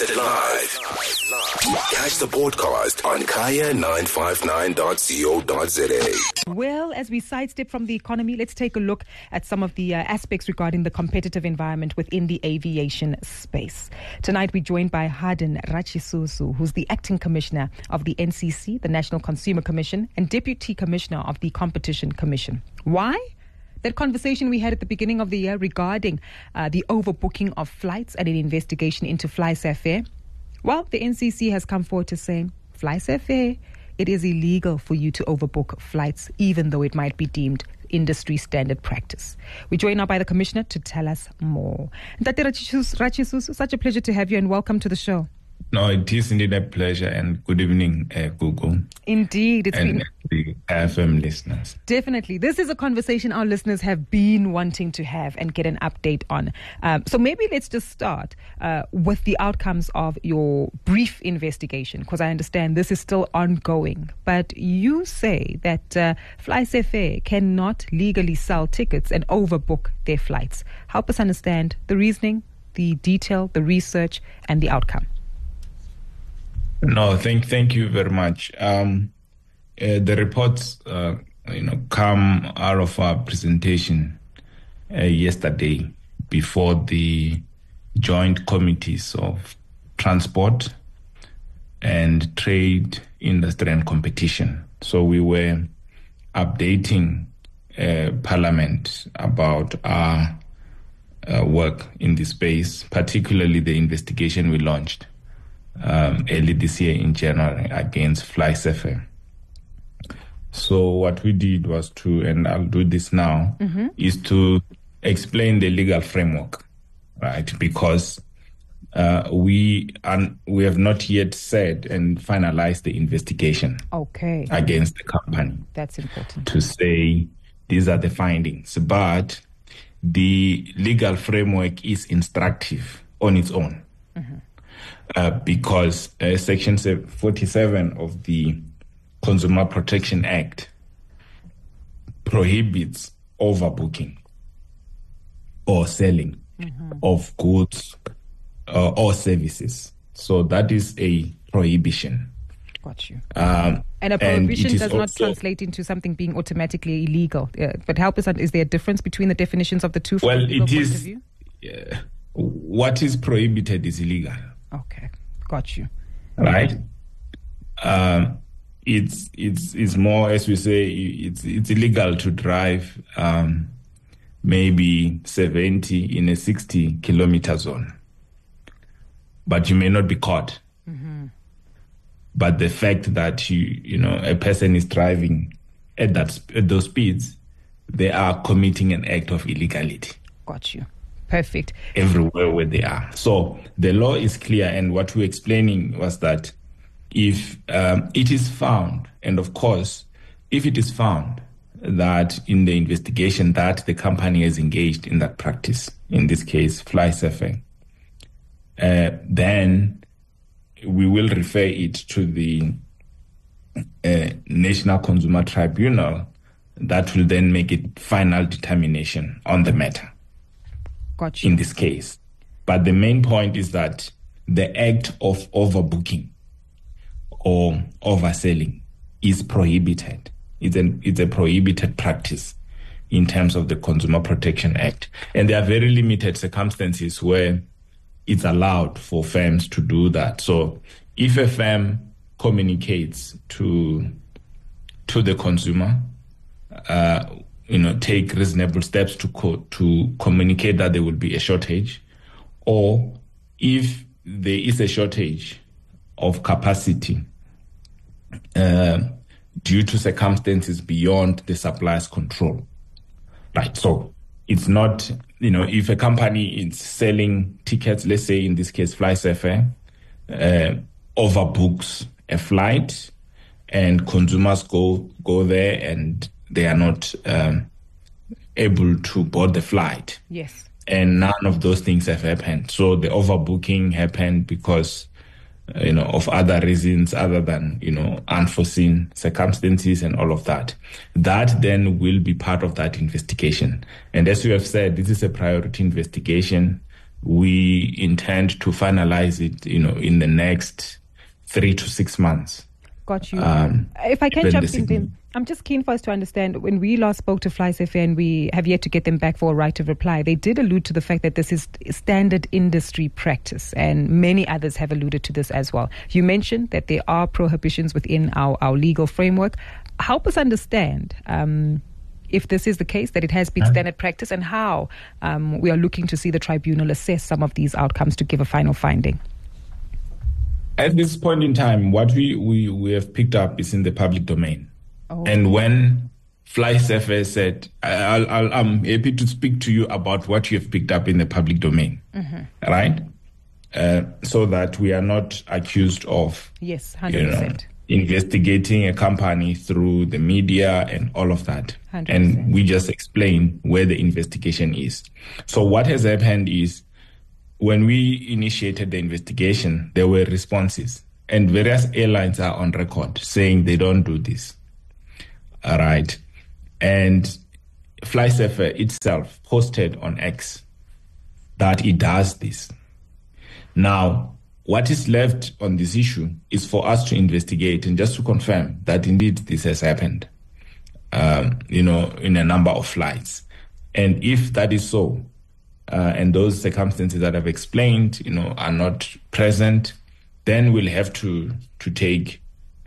Listen live. Catch the podcast on kaya959.co.za. Well, as we sidestep from the economy, let's take a look at some of the aspects regarding the competitive environment within the aviation space. Tonight, we're joined by Harden Ratchisusu, who's the Acting Commissioner of the NCC, the National Consumer Commission, and Deputy Commissioner of the Competition Commission. Why? That conversation we had at the beginning of the year regarding the overbooking of flights and an investigation into FlySafair. Well, the NCC has come forward to say, FlySafair, it is illegal for you to overbook flights, even though it might be deemed industry standard practice. We're joined now by the Commissioner to tell us more. Ntate Ratchisusu, such a pleasure to have you and welcome to the show. No, it is indeed a pleasure, and good evening, Google. Indeed. It's been the FM listeners. Definitely. This is a conversation our listeners have been wanting to have and get an update on. So maybe let's just start with the outcomes of your brief investigation, because I understand this is still ongoing. But you say that FlySafair cannot legally sell tickets and overbook their flights. Help us understand the reasoning, the detail, the research, and the outcome. No, thank you very much. The reports, come out of our presentation yesterday before the joint committees of transport and trade, industry and competition. So we were updating Parliament about our work in this space, particularly the investigation we launched early this year in January against FlySafair. So what we did was and I'll do this now, is to explain the legal framework, right? Because we have not yet said and finalized the investigation against the company. That's important. To say these are the findings. But the legal framework is instructive on its own. Because Section 47 of the Consumer Protection Act prohibits overbooking or selling of goods or services. So that is a prohibition. Got you. And a prohibition does not translate into something being automatically illegal. But help us, is there a difference between the definitions of the two from a legal point of view? What is prohibited is illegal. Okay, got you. Right. It's more, as we say, it's illegal to drive maybe 70 in a 60 kilometer zone, but you may not be caught. But the fact that a person is driving at those speeds, they are committing an act of illegality. Got you. Perfect. Everywhere where they are. So the law is clear, and what we're explaining was that if it is found, and of course, if it is found that in the investigation that the company has engaged in that practice, in this case, FlySafair, then we will refer it to the National Consumer Tribunal that will then make a final determination on the matter. Gotcha. In this case. But the main point is that the act of overbooking or overselling is prohibited. It's a prohibited practice in terms of the Consumer Protection Act. And there are very limited circumstances where it's allowed for firms to do that. So if a firm communicates to the consumer, take reasonable steps to communicate that there will be a shortage, or if there is a shortage of capacity due to circumstances beyond the supplier's control. Right. So it's not, if a company is selling tickets, let's say in this case FlySafair, overbooks a flight and consumers go there and they are not able to board the flight. Yes. And none of those things have happened. So the overbooking happened because, of other reasons other than, unforeseen circumstances and all of that. That then will be part of that investigation. And as you have said, this is a priority investigation. we intend to finalize it, in the next 3 to 6 months. Got you. If I can jump in, I'm just keen for us to understand, when we last spoke to FlySFA and we have yet to get them back for a right of reply, they did allude to the fact that this is standard industry practice, and many others have alluded to this as well. You mentioned that there are prohibitions within our legal framework. Help us understand if this is the case, that it has been standard practice, and how we are looking to see the tribunal assess some of these outcomes to give a final finding. At this point in time, what we have picked up is in the public domain. Oh. And when FlySFA said, I'm happy to speak to you about what you have picked up in the public domain, right? So that we are not accused of 100%. Investigating a company through the media and all of that. 100%. And we just explain where the investigation is. So what has happened is, when we initiated the investigation, there were responses, and various airlines are on record saying they don't do this. All right. And FlySFA itself posted on X that it does this. Now, what is left on this issue is for us to investigate and just to confirm that indeed this has happened, in a number of flights. And if that is so, and those circumstances that I've explained, are not present, then we'll have to take,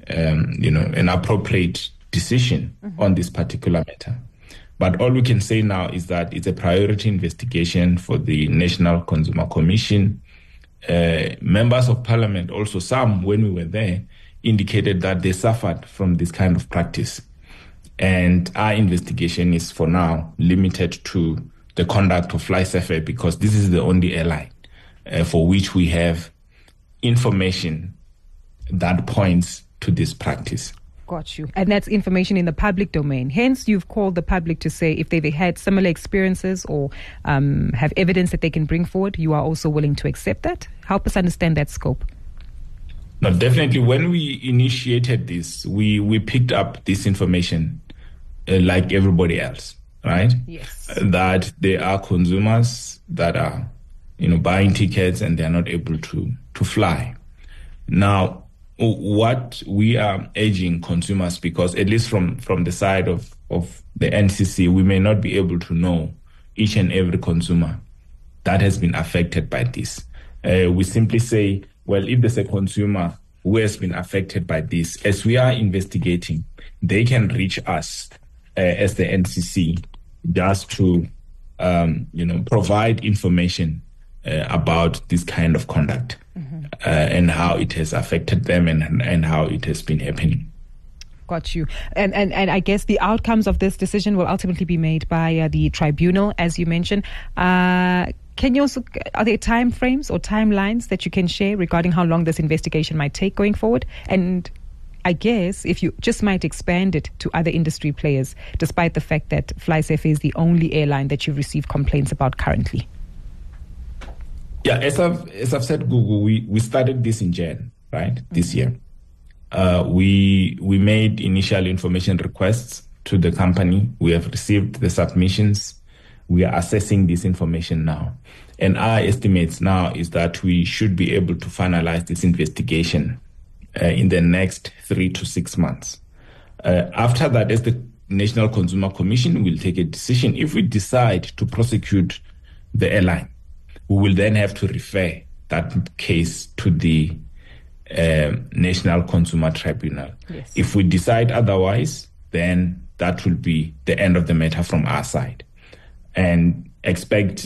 an appropriate decision on this particular matter. But all we can say now is that it's a priority investigation for the National Consumer Commission. Members of Parliament, also some, when we were there, indicated that they suffered from this kind of practice. And our investigation is for now limited to the conduct of FlySFA, because this is the only airline for which we have information that points to this practice. Got you. And that's information in the public domain. Hence, you've called the public to say if they've had similar experiences or have evidence that they can bring forward, you are also willing to accept that? Help us understand that scope. No, definitely. When we initiated this, we picked up this information like everybody else, right? Yes. That there are consumers that are, buying tickets and they are not able to fly. Now, what we are urging consumers, because at least from the side of the NCC, we may not be able to know each and every consumer that has been affected by this. We simply say, well, if there's a consumer who has been affected by this, as we are investigating, they can reach us as the NCC just to, provide information about this kind of conduct. And how it has affected them and how it has been happening. Got you. And I guess the outcomes of this decision will ultimately be made by the tribunal, as you mentioned. Are there time frames or timelines that you can share regarding how long this investigation might take going forward? And I guess if you just might expand it to other industry players, despite the fact that FlySFA is the only airline that you've received complaints about currently. Yeah, as I've said, Google, we started this in Jan, right, this year. We made initial information requests to the company. We have received the submissions. We are assessing this information now. And our estimates now is that we should be able to finalize this investigation in the next 3 to 6 months. After that, as the National Consumer Commission will take a decision, if we decide to prosecute the airline, we will then have to refer that case to the National Consumer Tribunal. Yes. If we decide otherwise, then that will be the end of the matter from our side. And expect,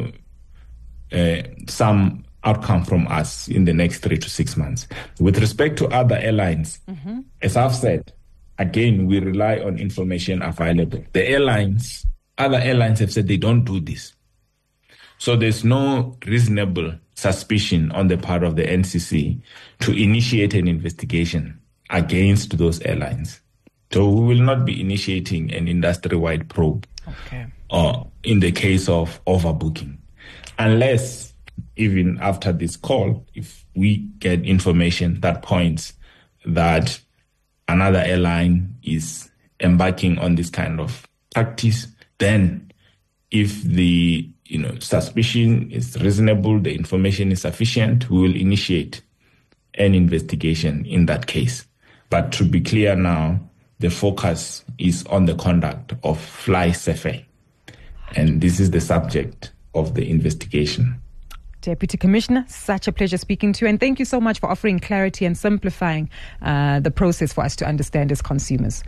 some outcome from us in the next 3 to 6 months. With respect to other airlines, as I've said, again, we rely on information available. Other airlines have said they don't do this. So there's no reasonable suspicion on the part of the NCC to initiate an investigation against those airlines. So we will not be initiating an industry-wide probe in the case of overbooking, unless even after this call, if we get information that points that another airline is embarking on this kind of practice, then if the suspicion is reasonable, the information is sufficient, we will initiate an investigation in that case. But to be clear now, the focus is on the conduct of Fly Survey, and this is the subject of the investigation. Deputy Commissioner, such a pleasure speaking to you, and thank you so much for offering clarity and simplifying the process for us to understand as consumers.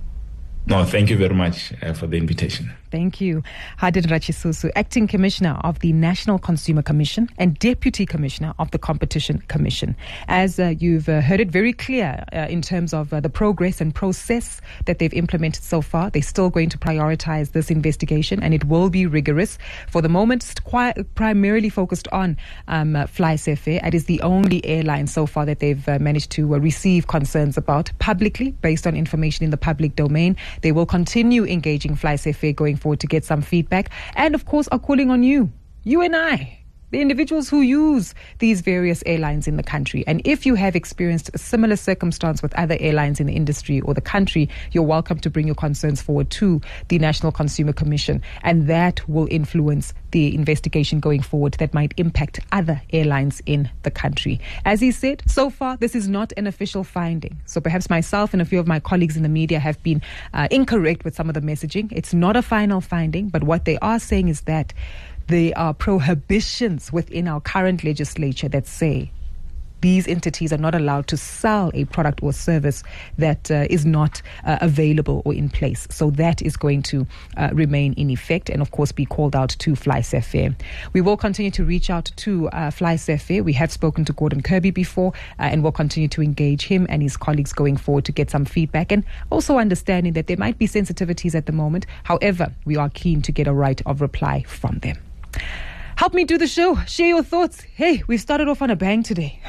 No, thank you very much for the invitation. Thank you. Hadin Ratshisusu, Acting Commissioner of the National Consumer Commission and Deputy Commissioner of the Competition Commission. As you've heard it very clear in terms of the progress and process that they've implemented so far, they're still going to prioritize this investigation, and it will be rigorous. For the moment, it's primarily focused on Fly Survey. It is the only airline so far that they've managed to receive concerns about publicly based on information in the public domain. They will continue engaging Fly Survey going forward to get some feedback, and of course are calling on you and I, the individuals who use these various airlines in the country. And if you have experienced a similar circumstance with other airlines in the industry or the country, you're welcome to bring your concerns forward to the National Consumer Commission, and that will influence the investigation going forward that might impact other airlines in the country. As he said, so far this is not an official finding, so perhaps myself and a few of my colleagues in the media have been incorrect with some of the messaging. It's not a final finding, but what they are saying is that there are prohibitions within our current legislature that say these entities are not allowed to sell a product or service that is not available or in place. So that is going to remain in effect and, of course, be called out to Fly Survey. We will continue to reach out to Fly Survey. We have spoken to Gordon Kirby before, and we'll continue to engage him and his colleagues going forward to get some feedback, and also understanding that there might be sensitivities at the moment. However, we are keen to get a right of reply from them. Help me do the show. Share your thoughts. Hey, we've started off on a bang today.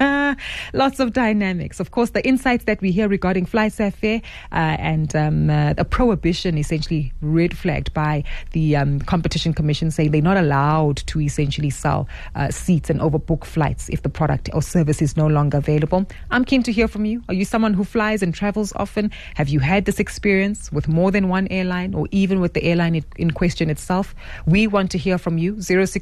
Lots of dynamics. Of course, the insights that we hear regarding Fly Survey and a prohibition essentially red flagged by the Competition Commission, saying they're not allowed to essentially sell seats and overbook flights if the product or service is no longer available. I'm keen to hear from you. Are you someone who flies and travels often? Have you had this experience with more than one airline or even with the airline in question itself? We want to hear from you.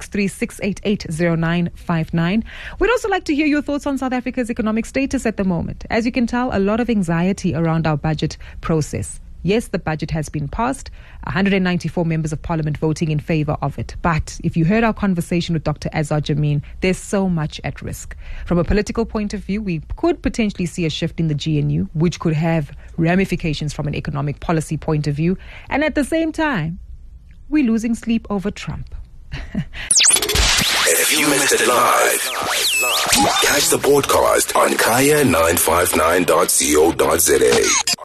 0636880959. We'd also like to hear your thoughts on South Africa's economic status at the moment. As you can tell, a lot of anxiety around our budget process. Yes, the budget has been passed, 194 members of parliament voting in favor of it. But if you heard our conversation with Dr. Azar Jammine, there's so much at risk. From a political point of view, we could potentially see a shift in the GNU, which could have ramifications from an economic policy point of view. And at the same time, we're losing sleep over Trump. If you missed it live, catch the podcast on kaya959.co.za.